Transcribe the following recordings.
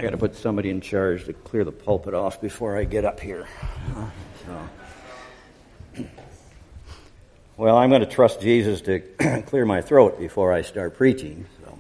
I got to put somebody in charge to clear the pulpit off before I get up here. Well, I'm going to trust Jesus to clear my throat before I start preaching. So,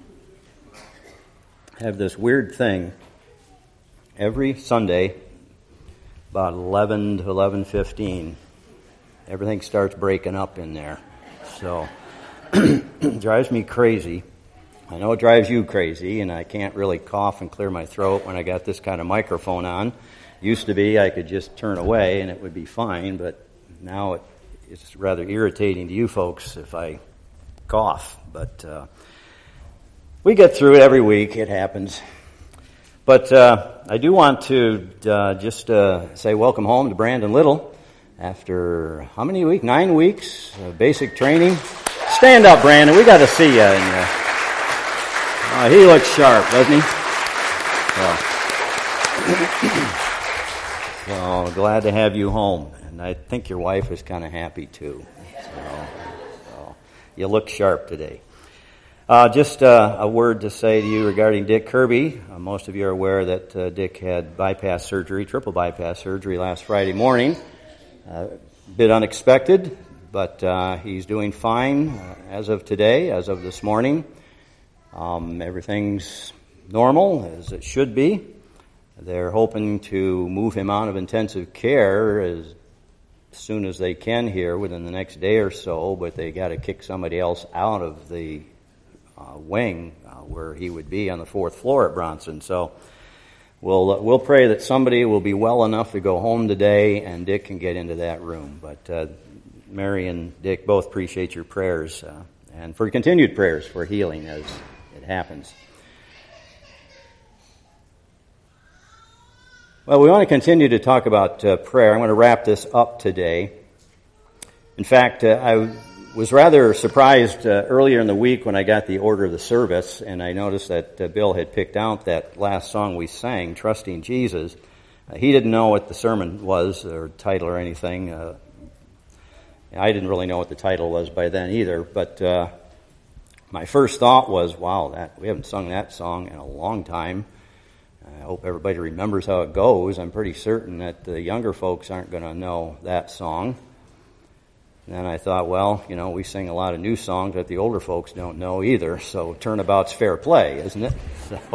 I have this weird thing. Every Sunday, about 11 to 11:15, everything starts breaking up in there. So, it drives me crazy. I know it drives you crazy, and I can't really cough and clear my throat when I got this kind of microphone on. Used to be I could just turn away and it would be fine, but now it's rather irritating to you folks if I cough. But we get through it every week. It happens. But I do want to just say welcome home to Brandon Little after how many weeks? 9 weeks of basic training. Stand up, Brandon. We got to see you. He looks sharp, doesn't he? So glad to have you home. And I think your wife is kind of happy too. So you look sharp today. Just a word to say to you regarding Dick Kirby. Most of you are aware that Dick had bypass surgery, triple bypass surgery last Friday morning. A bit unexpected, but he's doing fine as of today, as of this morning. Everything's normal, as it should be. They're hoping to move him out of intensive care as soon as they can here within the next day or so, but they got to kick somebody else out of the wing where he would be on the 4th floor at Bronson. So we'll pray that somebody will be well enough to go home today and Dick can get into that room. But Mary and Dick both appreciate your prayers and for continued prayers for healing as it happens. Well, we want to continue to talk about prayer. I'm going to wrap this up today. In fact, I was rather surprised earlier in the week when I got the order of the service, and I noticed that Bill had picked out that last song we sang, Trusting Jesus. He didn't know what the sermon was, or title or anything. I didn't really know what the title was by then either, but my first thought was, wow, we haven't sung that song in a long time. I hope everybody remembers how it goes. I'm pretty certain that the younger folks aren't going to know that song. And then I thought, well, we sing a lot of new songs that the older folks don't know either, so turnabout's fair play, isn't it?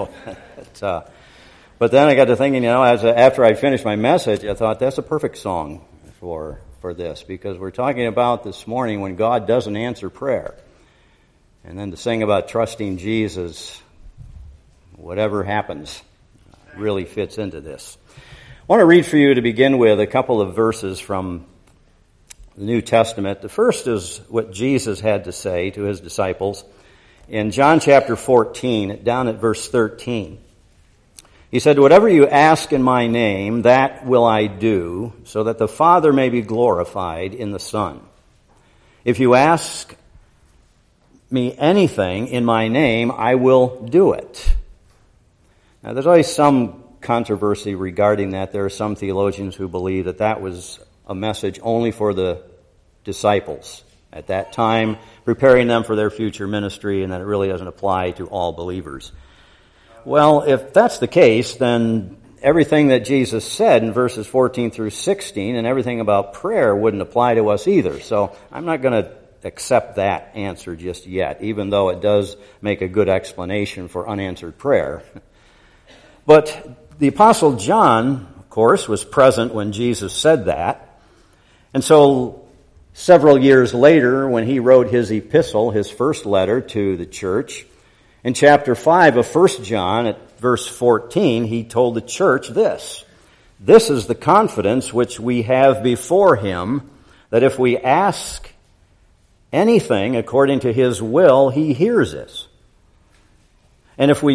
But then I got to thinking, after I finished my message, I thought that's a perfect song for this, because we're talking about this morning when God doesn't answer prayer. And then to sing about trusting Jesus, whatever happens, really fits into this. I want to read for you to begin with a couple of verses from the New Testament. The first is what Jesus had to say to his disciples in John chapter 14, down at verse 13. He said, "Whatever you ask in my name, that will I do, so that the Father may be glorified in the Son. If you ask me anything in my name, I will do it." Now, there's always some controversy regarding that. There are some theologians who believe that that was a message only for the disciples at that time, preparing them for their future ministry, and that it really doesn't apply to all believers. Well, if that's the case, then everything that Jesus said in verses 14 through 16 and everything about prayer wouldn't apply to us either. So I'm not going to accept that answer just yet, even though it does make a good explanation for unanswered prayer. But the Apostle John, of course, was present when Jesus said that. And so several years later, when he wrote his epistle, his first letter to the church, in chapter 5 of 1 John, at verse 14, he told the church this: "This is the confidence which we have before him, that if we ask anything according to his will, he hears us. And if we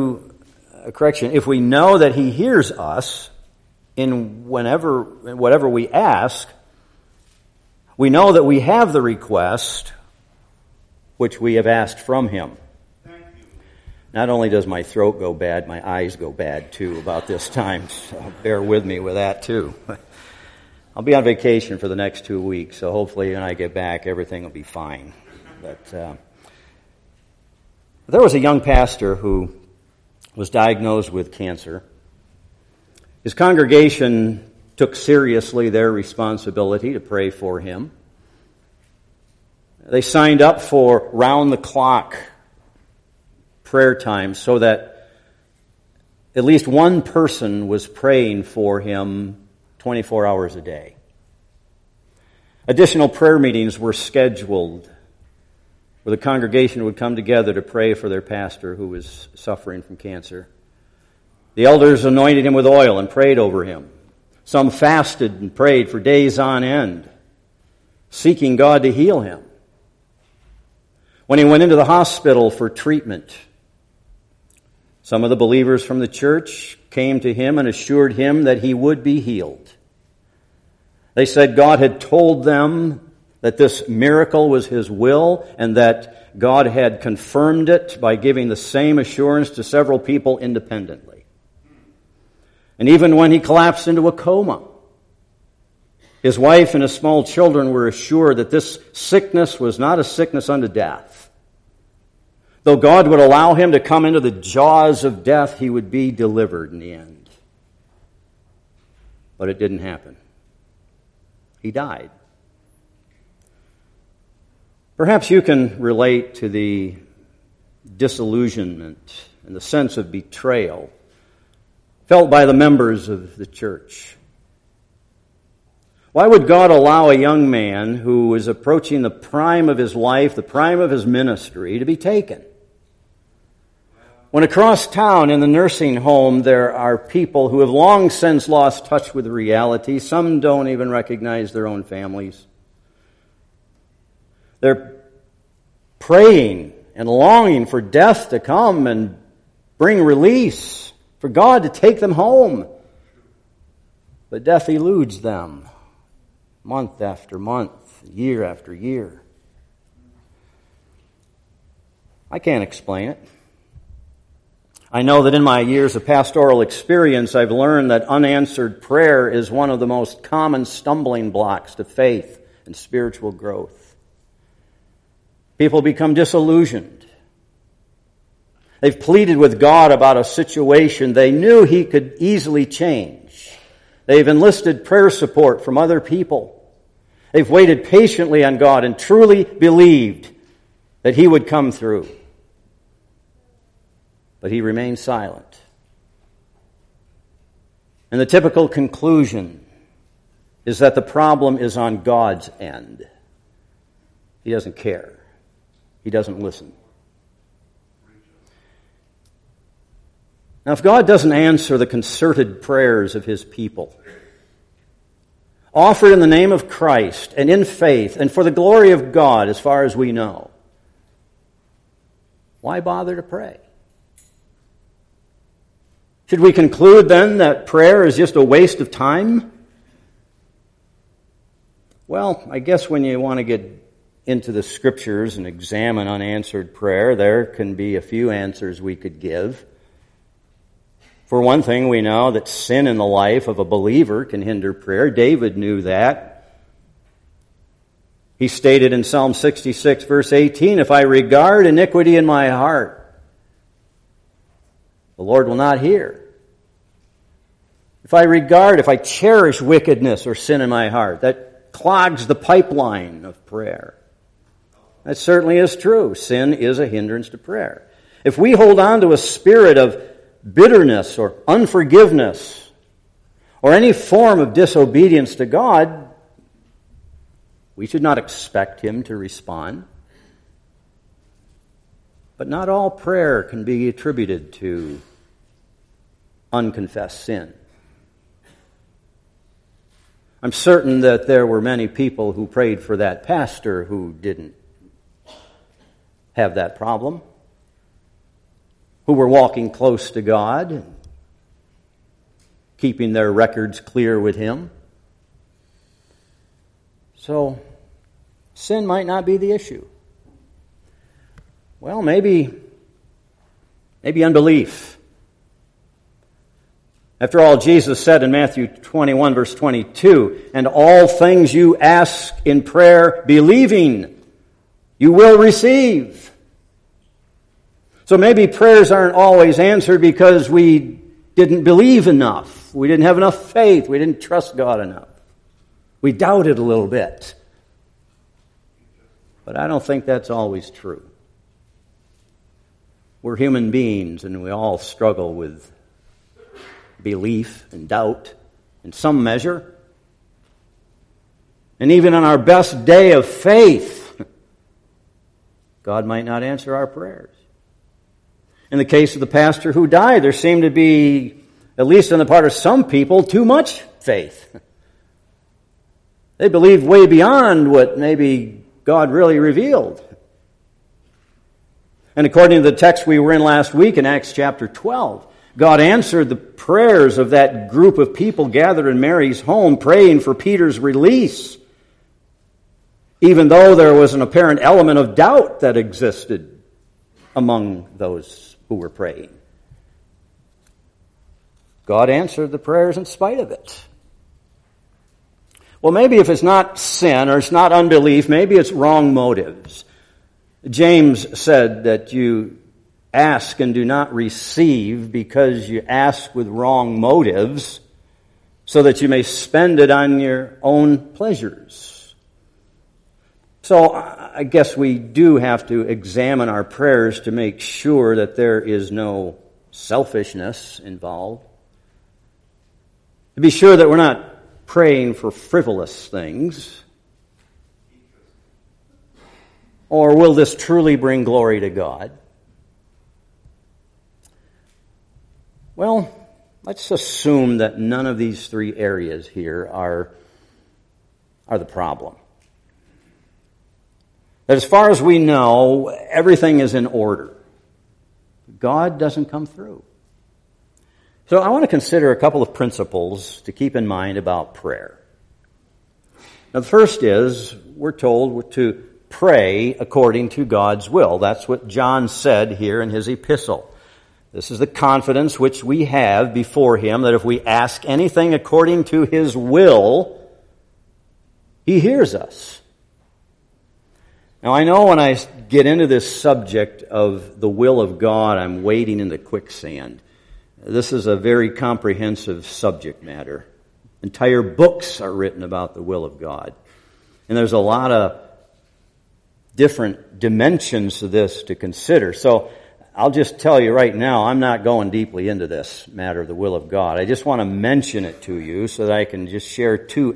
know that he hears us in whatever we ask, we know that we have the request which we have asked from him." Not only does my throat go bad, my eyes go bad too about this time, so bear with me with that too. I'll be on vacation for the next 2 weeks, so hopefully when I get back, everything will be fine. But there was a young pastor who was diagnosed with cancer. His congregation took seriously their responsibility to pray for him. They signed up for round-the-clock prayer time so that at least one person was praying for him 24 hours a day. Additional prayer meetings were scheduled where the congregation would come together to pray for their pastor who was suffering from cancer. The elders anointed him with oil and prayed over him. Some fasted and prayed for days on end, seeking God to heal him. When he went into the hospital for treatment, some of the believers from the church came to him and assured him that he would be healed. They said God had told them that this miracle was his will and that God had confirmed it by giving the same assurance to several people independently. And even when he collapsed into a coma, his wife and his small children were assured that this sickness was not a sickness unto death. Though God would allow him to come into the jaws of death, he would be delivered in the end. But it didn't happen. He died. Perhaps you can relate to the disillusionment and the sense of betrayal felt by the members of the church. Why would God allow a young man who was approaching the prime of his life, the prime of his ministry, to be taken? When across town in the nursing home there are people who have long since lost touch with reality, some don't even recognize their own families. They're praying and longing for death to come and bring release, for God to take them home. But death eludes them month after month, year after year. I can't explain it. I know that in my years of pastoral experience, I've learned that unanswered prayer is one of the most common stumbling blocks to faith and spiritual growth. People become disillusioned. They've pleaded with God about a situation they knew He could easily change. They've enlisted prayer support from other people. They've waited patiently on God and truly believed that He would come through. But He remains silent. And the typical conclusion is that the problem is on God's end. He doesn't care. He doesn't listen. Now, if God doesn't answer the concerted prayers of His people, offered in the name of Christ and in faith and for the glory of God as far as we know, why bother to pray? Should we conclude then that prayer is just a waste of time? Well, I guess when you want to get into the Scriptures and examine unanswered prayer, there can be a few answers we could give. For one thing, we know that sin in the life of a believer can hinder prayer. David knew that. He stated in Psalm 66, verse 18, "If I regard iniquity in my heart, the Lord will not hear. If I cherish wickedness or sin in my heart, that clogs the pipeline of prayer." That certainly is true. Sin is a hindrance to prayer. If we hold on to a spirit of bitterness or unforgiveness or any form of disobedience to God, we should not expect Him to respond. But not all prayer can be attributed to unconfessed sin. I'm certain that there were many people who prayed for that pastor who didn't have that problem, who were walking close to God, keeping their records clear with Him. So, sin might not be the issue. Well, maybe unbelief. After all, Jesus said in Matthew 21, verse 22, "And all things you ask in prayer, believing, you will receive." So maybe prayers aren't always answered because we didn't believe enough. We didn't have enough faith. We didn't trust God enough. We doubted a little bit. But I don't think that's always true. We're human beings and we all struggle with belief and doubt in some measure. And even on our best day of faith, God might not answer our prayers. In the case of the pastor who died, there seemed to be, at least on the part of some people, too much faith. They believed way beyond what maybe God really revealed. And according to the text we were in last week in Acts chapter 12, God answered the prayers of that group of people gathered in Mary's home, praying for Peter's release, even though there was an apparent element of doubt that existed among those who were praying. God answered the prayers in spite of it. Well, maybe if it's not sin or it's not unbelief, maybe it's wrong motives. James said that you ask and do not receive because you ask with wrong motives so that you may spend it on your own pleasures. So I guess we do have to examine our prayers to make sure that there is no selfishness involved. To be sure that we're not praying for frivolous things. Or will this truly bring glory to God? Well, let's assume that none of these three areas here are the problem. That as far as we know, everything is in order. God doesn't come through. So I want to consider a couple of principles to keep in mind about prayer. Now the first is, we're told to pray according to God's will. That's what John said here in his epistle. This is the confidence which we have before Him, that if we ask anything according to His will, He hears us. Now, I know when I get into this subject of the will of God, I'm wading into quicksand. This is a very comprehensive subject matter. Entire books are written about the will of God. And there's a lot of different dimensions to this to consider. So I'll just tell you right now, I'm not going deeply into this matter of the will of God. I just want to mention it to you so that I can just share two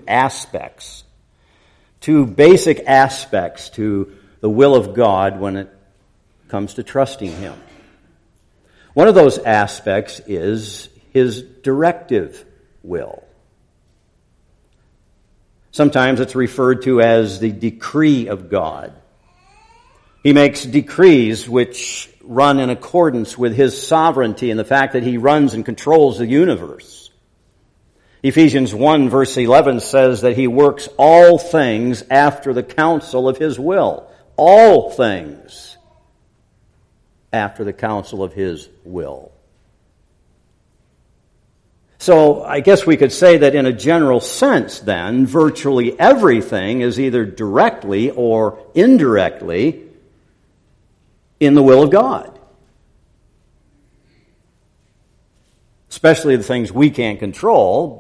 basic aspects to the will of God when it comes to trusting Him. One of those aspects is His directive will. Sometimes it's referred to as the decree of God. He makes decrees which run in accordance with His sovereignty and the fact that He runs and controls the universe. Ephesians 1 verse 11 says that He works all things after the counsel of His will. All things after the counsel of His will. So I guess we could say that in a general sense then, virtually everything is either directly or indirectly in the will of God. Especially the things we can't control,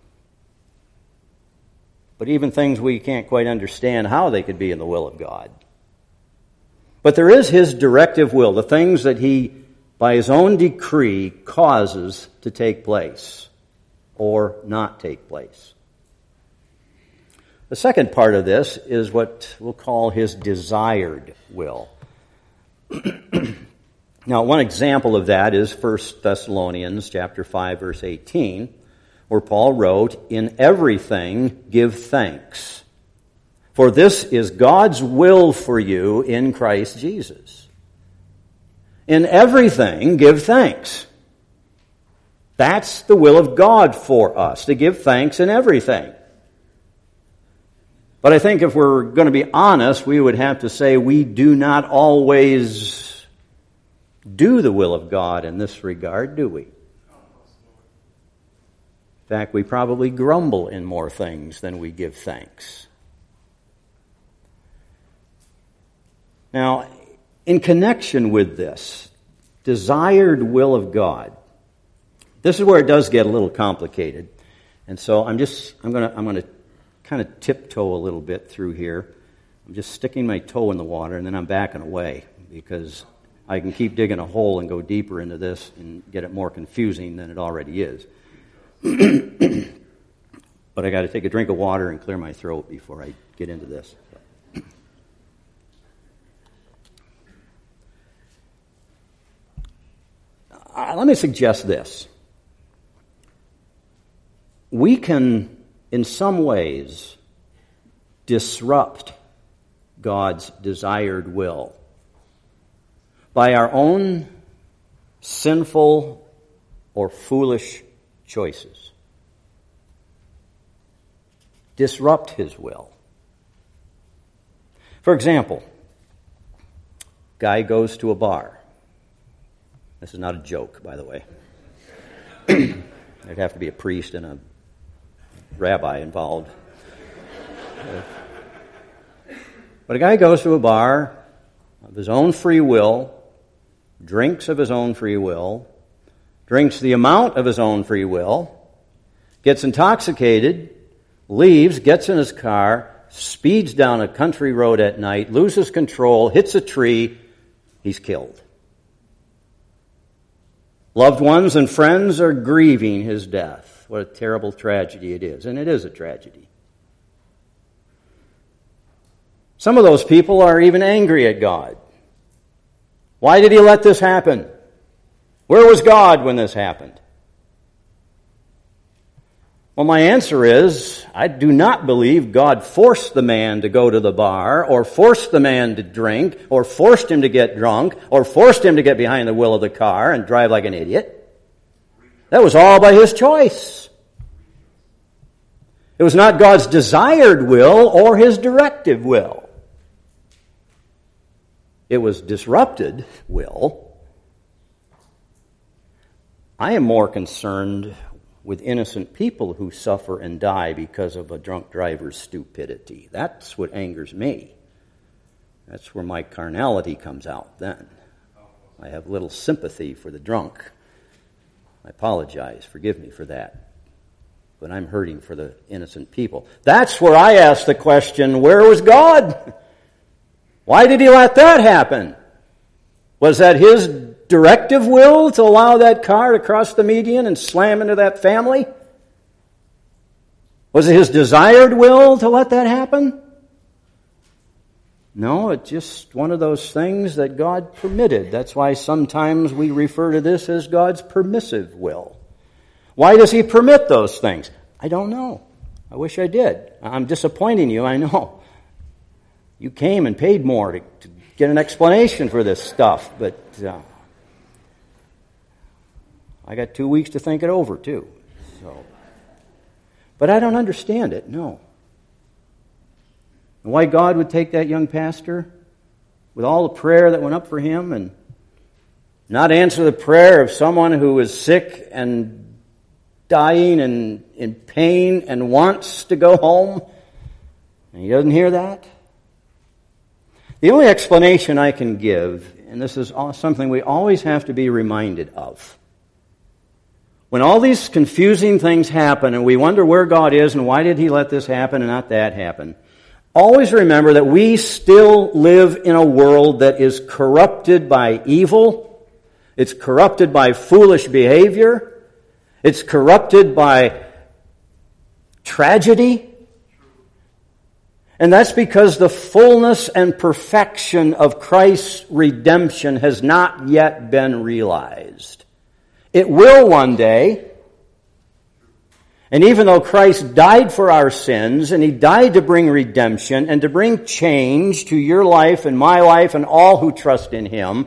but even things we can't quite understand how they could be in the will of God. But there is His directive will, the things that He, by His own decree, causes to take place or not take place. The second part of this is what we'll call His desired will. Now, one example of that is 1 Thessalonians chapter 5, verse 18, where Paul wrote, "In everything give thanks, for this is God's will for you in Christ Jesus." In everything give thanks. That's the will of God for us, to give thanks in everything. But I think if we're going to be honest, we would have to say we do not always do the will of God in this regard, do we? In fact, we probably grumble in more things than we give thanks. Now, in connection with this, desired will of God. This is where it does get a little complicated. And so I'm going to kind of tiptoe a little bit through here. I'm just sticking my toe in the water, and then I'm backing away because I can keep digging a hole and go deeper into this and get it more confusing than it already is. But I got to take a drink of water and clear my throat before I get into this. Let me suggest this. We can, in some ways, disrupt God's desired will by our own sinful or foolish choices. Disrupt His will. For example, guy goes to a bar. This is not a joke, by the way. There'd have to be a priest and a rabbi involved. But a guy goes to a bar of his own free will, drinks of his own free will, drinks the amount of his own free will, gets intoxicated, leaves, gets in his car, speeds down a country road at night, loses control, hits a tree, he's killed. Loved ones and friends are grieving his death. What a terrible tragedy it is. And it is a tragedy. Some of those people are even angry at God. Why did He let this happen? Where was God when this happened? Well, my answer is, I do not believe God forced the man to go to the bar, or forced the man to drink, or forced him to get drunk, or forced him to get behind the wheel of the car and drive like an idiot. That was all by his choice. It was not God's desired will or His directive will. It was disrupted will. I am more concerned with innocent people who suffer and die because of a drunk driver's stupidity. That's what angers me. That's where my carnality comes out then. I have little sympathy for the drunk. I apologize. Forgive me for that. But I'm hurting for the innocent people. That's where I ask the question, where was God? Why did He let that happen? Was that His directive will to allow that car to cross the median and slam into that family? Was it His desired will to let that happen? No, it's just one of those things that God permitted. That's why sometimes we refer to this as God's permissive will. Why does He permit those things? I don't know. I wish I did. I'm disappointing you, I know. You came and paid more to get an explanation for this stuff, but I got 2 weeks to think it over, too. But I don't understand it, no. And why God would take that young pastor with all the prayer that went up for him and not answer the prayer of someone who is sick and dying and in pain and wants to go home, and he doesn't hear that? The only explanation I can give, and this is something we always have to be reminded of, when all these confusing things happen and we wonder where God is and why did He let this happen and not that happen, always remember that we still live in a world that is corrupted by evil. It's corrupted by foolish behavior. It's corrupted by tragedy. And that's because the fullness and perfection of Christ's redemption has not yet been realized. It will one day. And even though Christ died for our sins, and He died to bring redemption and to bring change to your life and my life and all who trust in Him,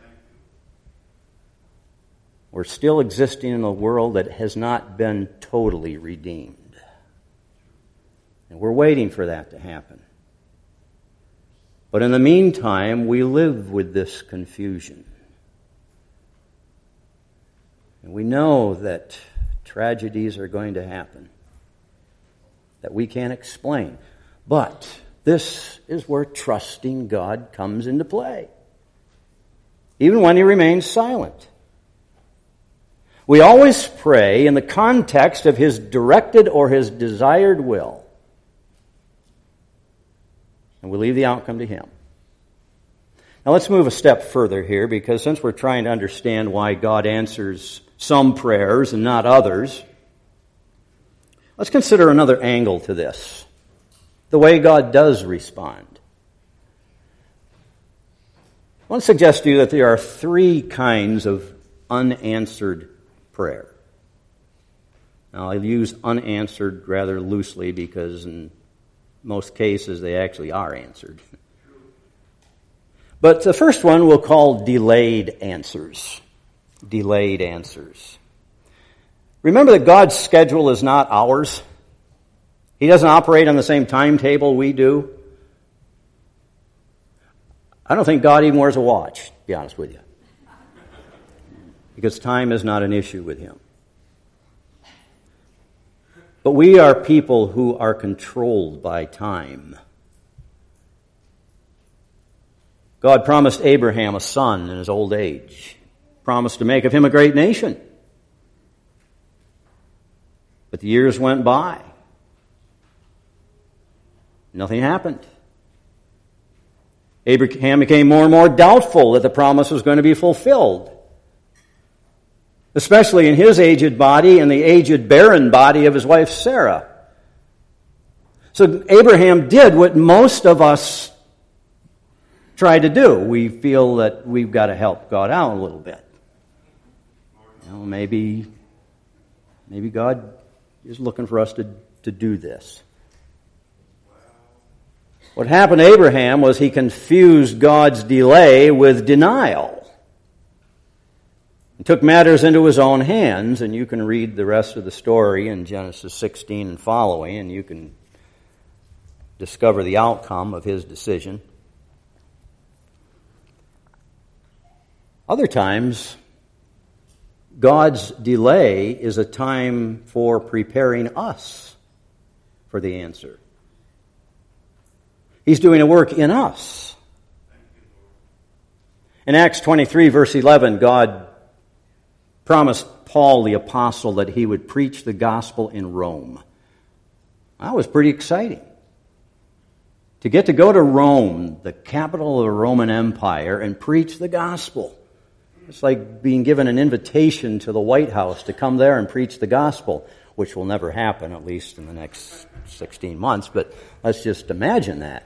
we're still existing in a world that has not been totally redeemed. And we're waiting for that to happen. But in the meantime, we live with this confusion. And we know that tragedies are going to happen that we can't explain. But this is where trusting God comes into play. even when he remains silent. We always pray in the context of his directed or his desired will. And we leave the outcome to him. Now let's move a step further here, because since we're trying to understand why God answers some prayers and not others, let's consider another angle to this. The way God does respond. I want to suggest to you that there are three kinds of unanswered prayer. Now, I'll use unanswered rather loosely because in most cases they actually are answered. But the first one we'll call delayed answers. Delayed answers. Remember that God's schedule is not ours. He doesn't operate on the same timetable we do. I don't think God even wears a watch, to be honest with you. Because time is not an issue with him. But we are people who are controlled by time. God promised Abraham a son in his old age. Promised to make of him a great nation. But the years went by. Nothing happened. Abraham became more and more doubtful that the promise was going to be fulfilled. Especially in his aged body and the aged barren body of his wife Sarah. So Abraham did what most of us try to do. We feel that we've got to help God out a little bit. You know, maybe God is looking for us to do this. What happened to Abraham was he confused God's delay with denial. He took matters into his own hands, and you can read the rest of the story in Genesis 16 and following, and you can discover the outcome of his decision. Other times, God's delay is a time for preparing us for the answer. He's doing a work in us. In Acts 23, verse 11, God promised Paul the apostle that he would preach the gospel in Rome. That was pretty exciting. To get to go to Rome, the capital of the Roman Empire, and preach the gospel. It's like being given an invitation to the White House to come there and preach the gospel, which will never happen, at least in the next 16 months, but let's just imagine that.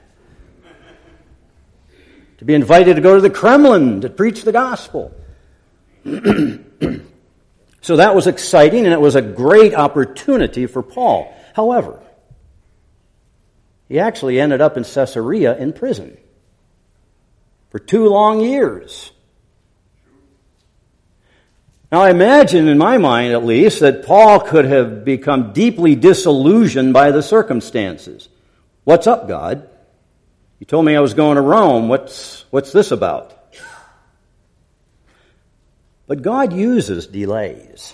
To be invited to go to the Kremlin to preach the gospel. So that was exciting, and it was a great opportunity for Paul. However, he actually ended up in Caesarea in prison for 2 long years. Now I imagine, in my mind at least, that Paul could have become deeply disillusioned by the circumstances. What's up, God? You told me I was going to Rome. What's this about? But God uses delays.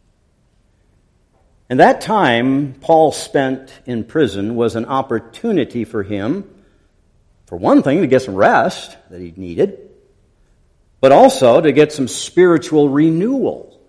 And that time Paul spent in prison was an opportunity for him, for one thing, to get some rest that he needed, but also to get some spiritual renewal.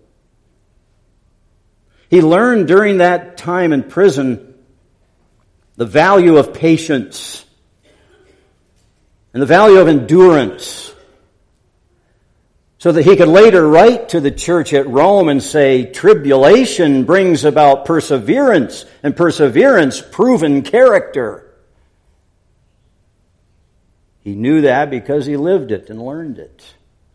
He learned during that time in prison the value of patience and the value of endurance, so that he could later write to the church at Rome and say, tribulation brings about perseverance, and perseverance proven character. He knew that because he lived it and learned it.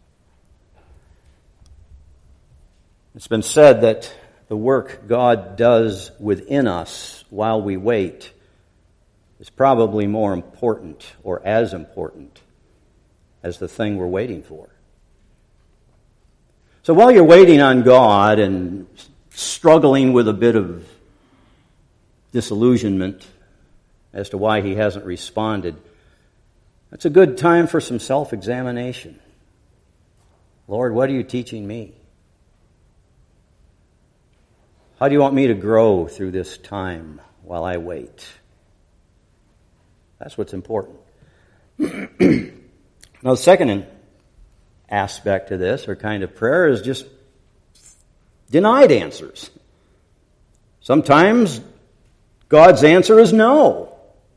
It's been said that the work God does within us while we wait is probably more important or as important as the thing we're waiting for. So while you're waiting on God and struggling with a bit of disillusionment as to why he hasn't responded, that's a good time for some self-examination. Lord, what are you teaching me? How do you want me to grow through this time while I wait? That's what's important. Now, the second aspect to this, or kind of prayer, is just denied answers. Sometimes God's answer is no.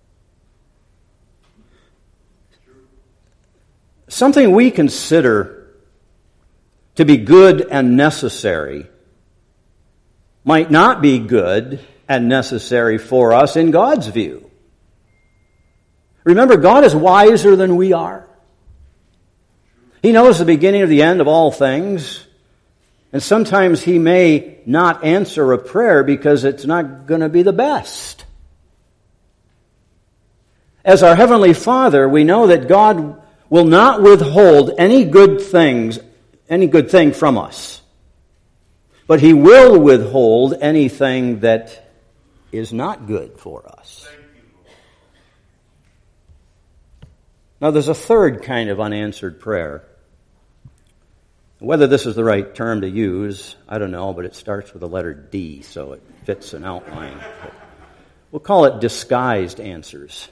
Something we consider to be good and necessary might not be good and necessary for us in God's view. Remember, God is wiser than we are. He knows the beginning of the end of all things. And sometimes He may not answer a prayer because it's not going to be the best. As our Heavenly Father, we know that God will not withhold any good thing from us. But He will withhold anything that is not good for us. Now, there's a third kind of unanswered prayer. Whether this is the right term to use, I don't know, but it starts with the letter D, so it fits an outline. We'll call it disguised answers.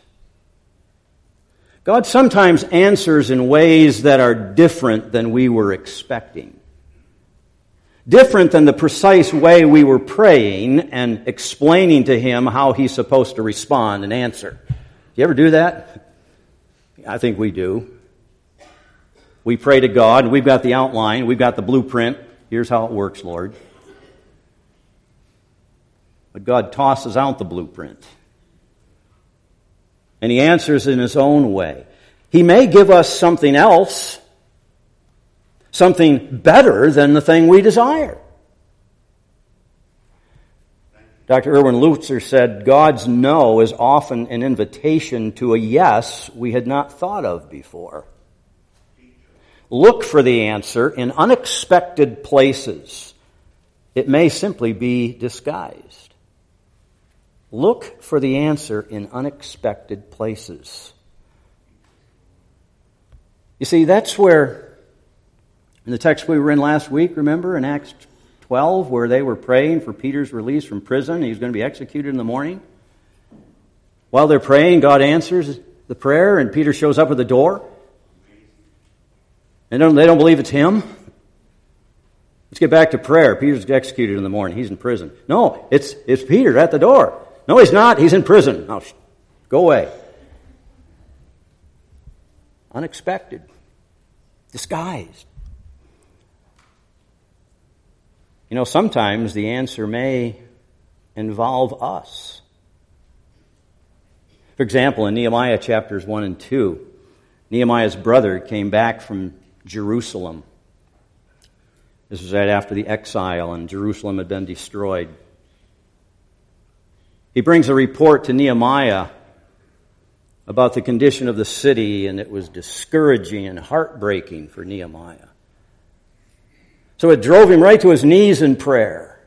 God sometimes answers in ways that are different than we were expecting. Different than the precise way we were praying and explaining to Him how He's supposed to respond and answer. You ever do that? I think we do. We pray to God, and we've got the outline, we've got the blueprint. Here's how it works, Lord. But God tosses out the blueprint. And He answers in His own way. He may give us something else, something better than the thing we desire. Dr. Erwin Lutzer said, God's no is often an invitation to a yes we had not thought of before. Look for the answer in unexpected places. It may simply be disguised. Look for the answer in unexpected places. You see, that's where, in the text we were in last week, remember, in Acts 12, where they were praying for Peter's release from prison. He's going to be executed in the morning. While they're praying, God answers the prayer, and Peter shows up at the door. And they don't believe it's him. Let's get back to prayer. Peter's executed in the morning. He's in prison. No, it's Peter at the door. No, he's not. He's in prison. No, go away. Unexpected. Disguised. You know, sometimes the answer may involve us. For example, in Nehemiah chapters 1 and 2, Nehemiah's brother came back from Jerusalem. This was right after the exile, and Jerusalem had been destroyed. He brings a report to Nehemiah about the condition of the city, and it was discouraging and heartbreaking for Nehemiah. So it drove him right to his knees in prayer.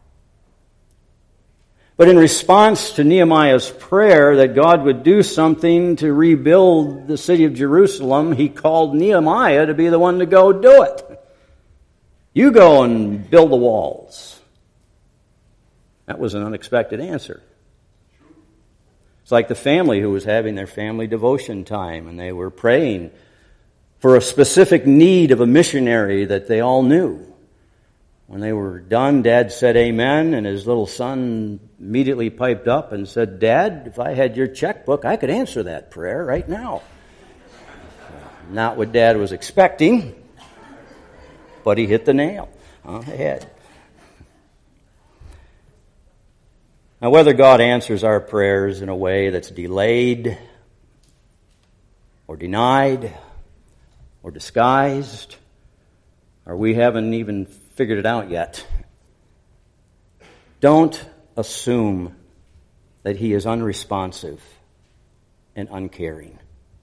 But in response to Nehemiah's prayer that God would do something to rebuild the city of Jerusalem, he called Nehemiah to be the one to go do it. You go and build the walls. That was an unexpected answer. It's like the family who was having their family devotion time, and they were praying for a specific need of a missionary that they all knew. When they were done, Dad said amen, and his little son immediately piped up and said, Dad, if I had your checkbook, I could answer that prayer right now. Not what Dad was expecting, but he hit the nail on the head. Now, whether God answers our prayers in a way that's delayed or denied or disguised, or we haven't even figured it out yet, don't assume that He is unresponsive and uncaring.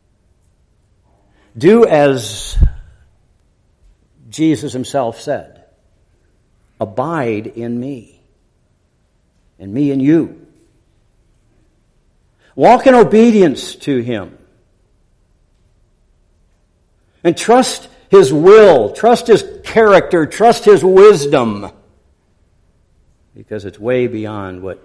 Do as Jesus Himself said, abide in me, and me in you. Walk in obedience to Him. And trust His will, trust His character, trust His wisdom. Because it's way beyond what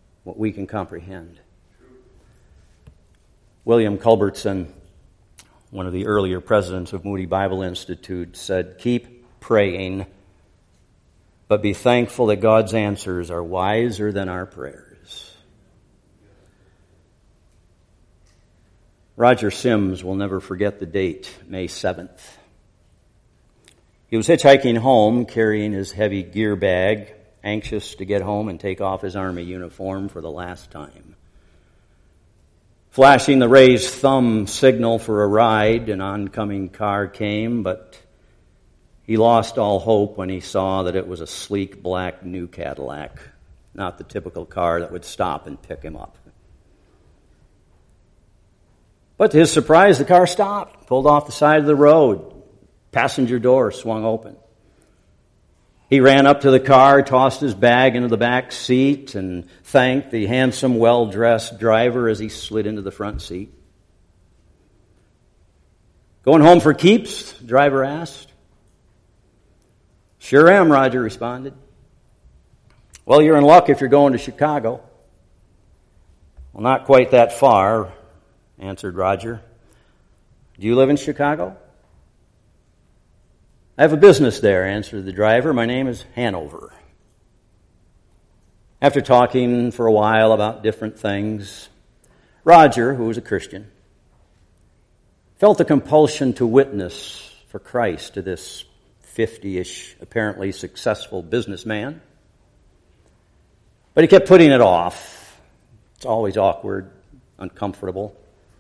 we can comprehend. William Culbertson one of the earlier presidents of Moody Bible Institute, said, "Keep praying, but be thankful that God's answers are wiser than our prayers." Roger Sims will never forget the date, May 7th. He was hitchhiking home, carrying his heavy gear bag, anxious to get home and take off his Army uniform for the last time. Flashing the raised thumb signal for a ride, an oncoming car came, but he lost all hope when he saw that it was a sleek black new Cadillac, not the typical car that would stop and pick him up. But to his surprise, the car stopped, pulled off the side of the road. Passenger door swung open. He ran up to the car, tossed his bag into the back seat, and thanked the handsome, well-dressed driver as he slid into the front seat. "Going home for keeps?" the driver asked. "Sure am," Roger responded. "Well, you're in luck if you're going to Chicago." "Well, not quite that far," answered Roger. "Do you live in Chicago?" "I have a business there," answered the driver. "My name is Hanover." After talking for a while about different things, Roger, who was a Christian, felt a compulsion to witness for Christ to this 50-ish, apparently successful businessman. But he kept putting it off. It's always awkward, uncomfortable.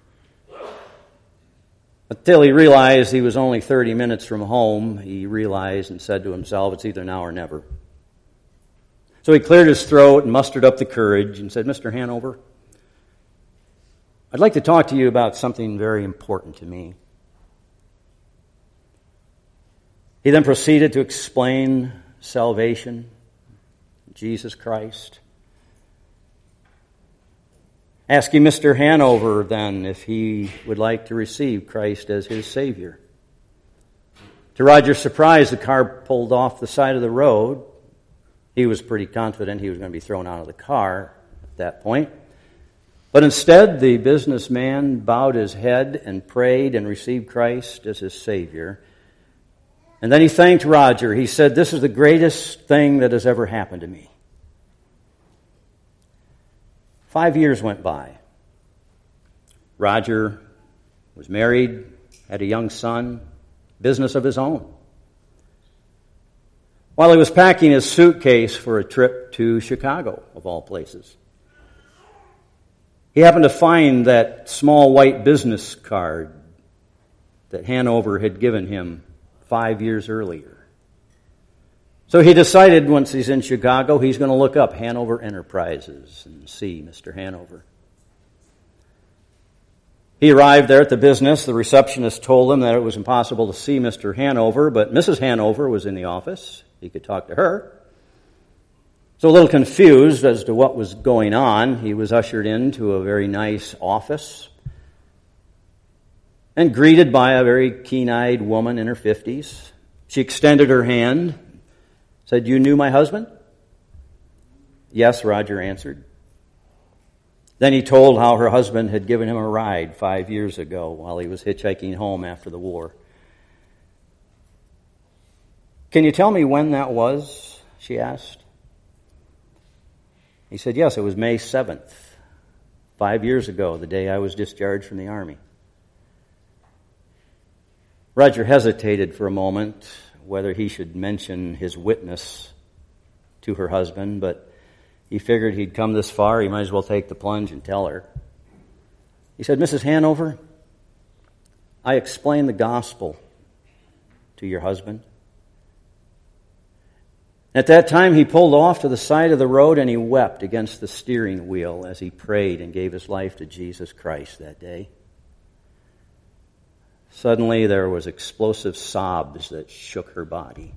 Until he realized he was only 30 minutes from home, he realized and said to himself, "It's either now or never." So he cleared his throat and mustered up the courage and said, "Mr. Hanover, I'd like to talk to you about something very important to me." He then proceeded to explain salvation, Jesus Christ. Asking Mr. Hanover then if he would like to receive Christ as his Savior. To Roger's surprise, the car pulled off the side of the road. He was pretty confident he was going to be thrown out of the car at that point. But instead, the businessman bowed his head and prayed and received Christ as his Savior. And then he thanked Roger. He said, "This is the greatest thing that has ever happened to me." 5 years went by. Roger was married, had a young son, business of his own. While he was packing his suitcase for a trip to Chicago, of all places, he happened to find that small white business card that Hanover had given him 5 years earlier. So he decided once he's in Chicago, he's going to look up Hanover Enterprises and see Mr. Hanover. He arrived there at the business. The receptionist told him that it was impossible to see Mr. Hanover, but Mrs. Hanover was in the office. He could talk to her. So a little confused as to what was going on, he was ushered into a very nice office and greeted by a very keen-eyed woman in her 50s. She extended her hand, said, "You knew my husband?" "Yes," Roger answered. Then he told how her husband had given him a ride 5 years ago while he was hitchhiking home after the war. "Can you tell me when that was?" she asked. He said, "Yes, it was May 7th, 5 years ago, the day I was discharged from the Army." Roger hesitated for a moment whether he should mention his witness to her husband, but he figured he'd come this far, he might as well take the plunge and tell her. He said, "Mrs. Hanover, I explained the gospel to your husband. At that time, he pulled off to the side of the road and he wept against the steering wheel as he prayed and gave his life to Jesus Christ that day. Suddenly, there was explosive sobs that shook her body.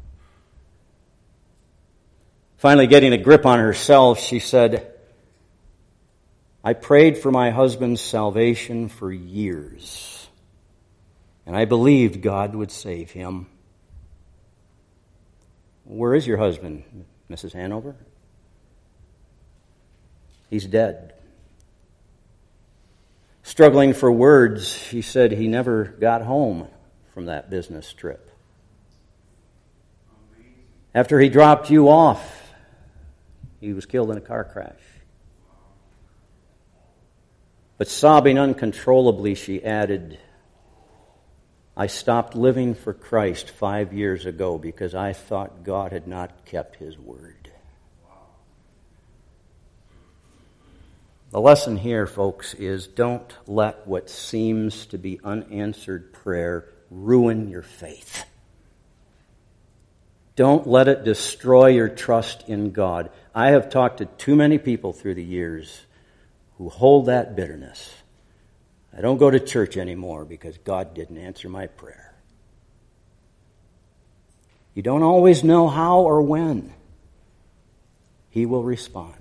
Finally, getting a grip on herself, she said, I prayed for my husband's salvation for years, and I believed God would save him. Where is your husband, Mrs. Hanover? He's dead. Struggling for words, he said he never got home from that business trip. After he dropped you off, he was killed in a car crash. But sobbing uncontrollably, she added, I stopped living for Christ 5 years ago because I thought God had not kept his word. The lesson here, folks, is don't let what seems to be unanswered prayer ruin your faith. Don't let it destroy your trust in God. I have talked to too many people through the years who hold that bitterness. I don't go to church anymore because God didn't answer my prayer. You don't always know how or when he will respond.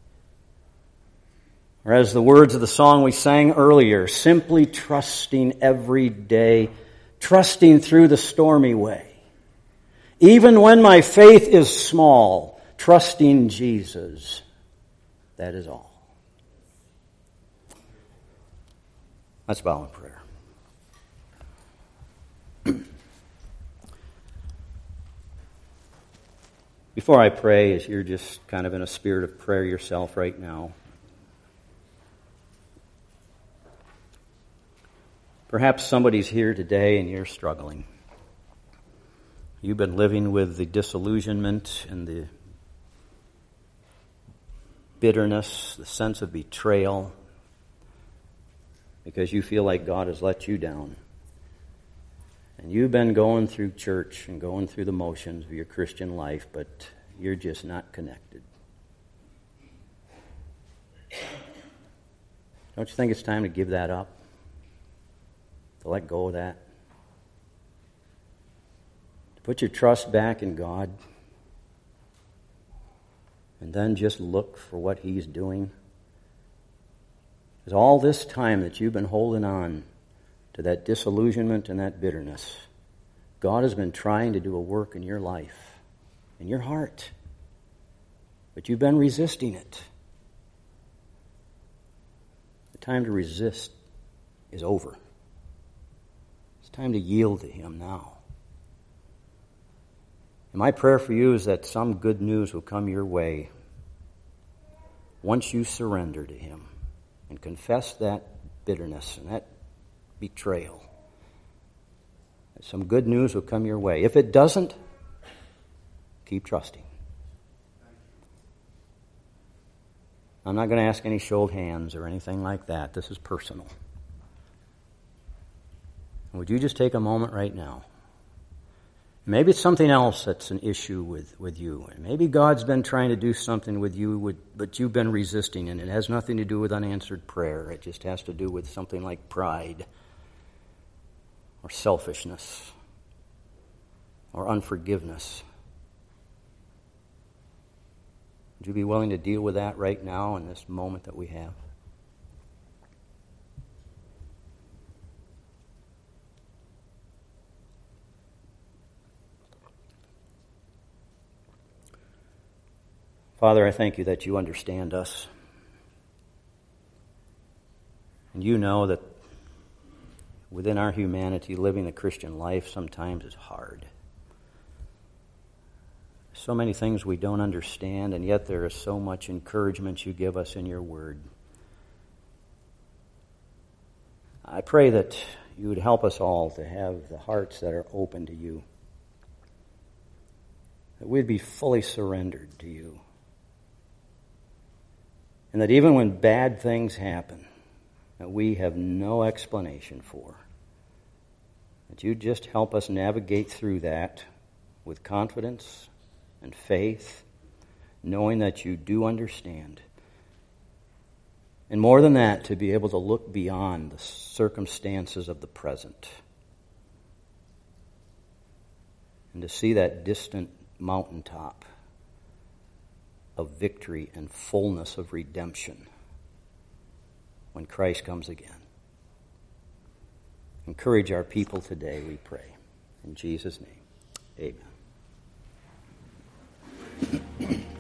Or as the words of the song we sang earlier, simply trusting every day, trusting through the stormy way. Even when my faith is small, trusting Jesus, that is all. Let's bow in prayer. Before I pray, as you're just kind of in a spirit of prayer yourself right now, perhaps somebody's here today and you're struggling. You've been living with the disillusionment and the bitterness, the sense of betrayal, because you feel like God has let you down. And you've been going through church and going through the motions of your Christian life, but you're just not connected. Don't you think it's time to give that up? To let go of that? To put your trust back in God? And then just look for what he's doing? Because all this time that you've been holding on to that disillusionment and that bitterness, God has been trying to do a work in your life, in your heart. But you've been resisting it. The time to resist is over. It's time to yield to him now. And my prayer for you is that some good news will come your way once you surrender to him and confess that bitterness and that betrayal. Some good news will come your way. If it doesn't, keep trusting. I'm not going to ask any show of hands or anything like that. This is personal. Would you just take a moment right now? Maybe it's something else that's an issue with you. And maybe God's been trying to do something with you, but you've been resisting, and it has nothing to do with unanswered prayer. It just has to do with something like pride or selfishness or unforgiveness. Would you be willing to deal with that right now in this moment that we have? Father, I thank you that you understand us. And you know that within our humanity, living the Christian life sometimes is hard. So many things we don't understand, and yet there is so much encouragement you give us in your word. I pray that you would help us all to have the hearts that are open to you, that we'd be fully surrendered to you. And that even when bad things happen that we have no explanation for, that you just help us navigate through that with confidence and faith, knowing that you do understand. And more than that, to be able to look beyond the circumstances of the present and to see that distant mountaintop of victory and fullness of redemption when Christ comes again. Encourage our people today, we pray. In Jesus' name, amen.